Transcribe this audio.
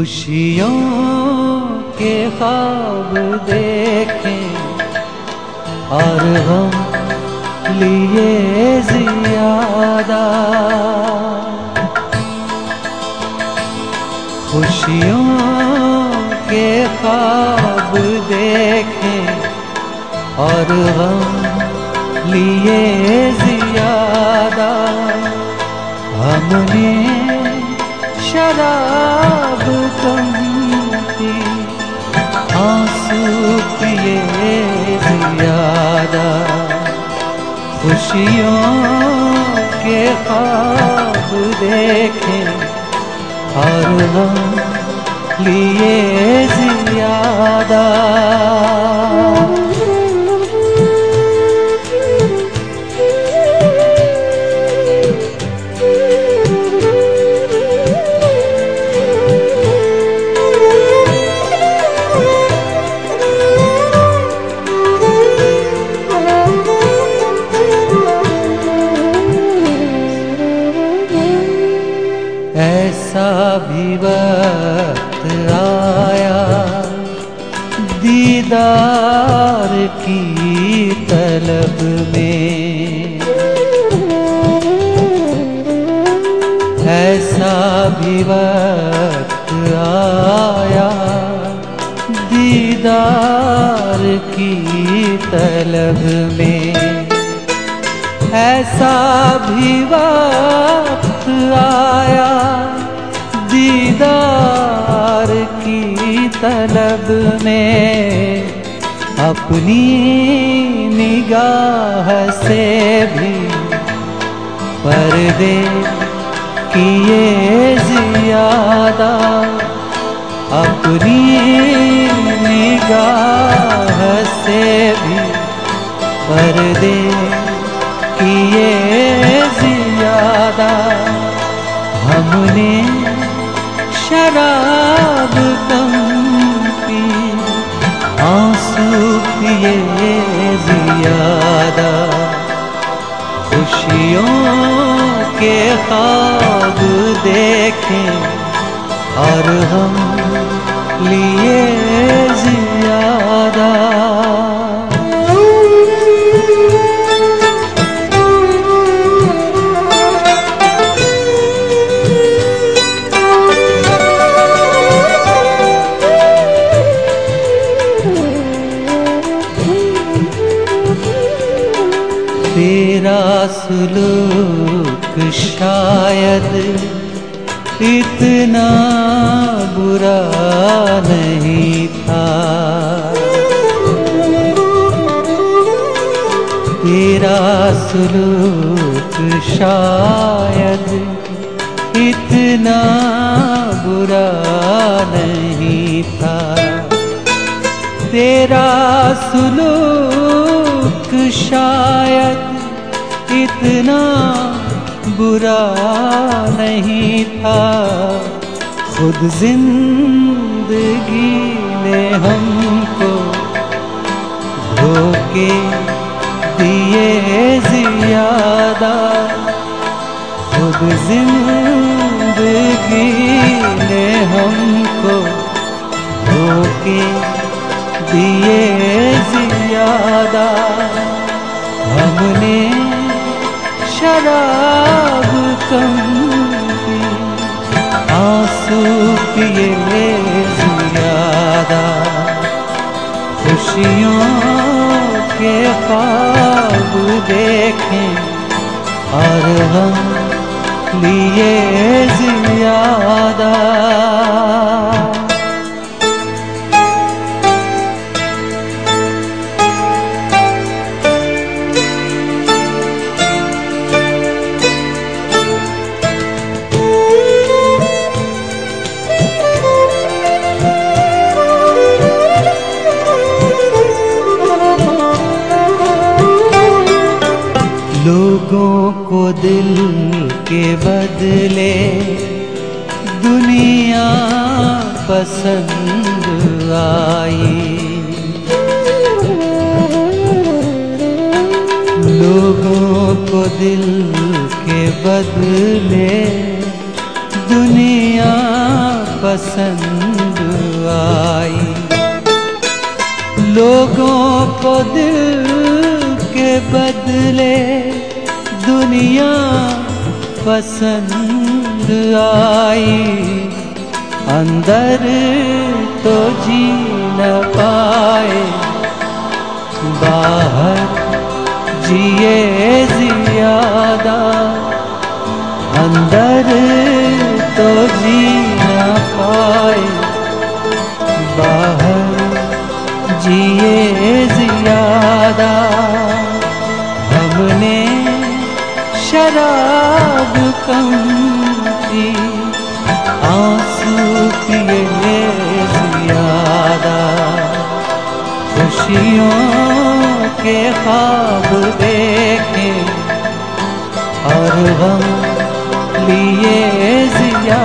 खुशियों के ख्वाब देखें और गम लिए ज़ियादा। खुशियों के ख्वाब देखें और गम लिए ज़ियादा। हमने शराब कम पी, आंसू पिए ज़ियादा। खुशियों के ख्वाब देखें और हम लिए ज़ियादा। ऐसा भी वक्त आया दीदार की तलब में। ऐसा भी वक्त आया दीदार की तलब में। ऐसा भी वक्त आया दीदार की तलब में। अपनी निगाह से भी पर्दे किए ज़ियादा। अपनी निगाह से भी पर्दे किए ज़ियादा। हमने शराब कम पी, आंसू पिए ज़ियादा। खुशियों के ख्वाब देखें और हम लिए ज़ियादा। तेरा सुलूक शायद इतना बुरा नहीं था। तेरा सुलूक शायद इतना बुरा नहीं था। तेरा सुलूक शायद इतना बुरा नहीं था। खुद जिंदगी ने हमको धोखे दिए ज़ियादा। खुद जिंदगी ने हमको धोखे दिए ज़ियादा। हमने शराब कम पी, आंसू पिए ज़ियादा। खुशियों के ख्वाब देखें और हम लिए ज़ियादा। लोगों को दिल के बदले दुनिया पसंद आई। लोगों को दिल के बदले दुनिया पसंद आई। लोगों को दिल के बदले दुनिया पसंद आई। अंदर तो जी न पाए, बाहर जिए ज्यादा। अंदर तो जी न पाए, बाहर जिए ज्यादा। हमने शराब कम की, आंसू पिए ज्यादा। खुशियों के ख्वाब देखे और गम लिए ज्यादा।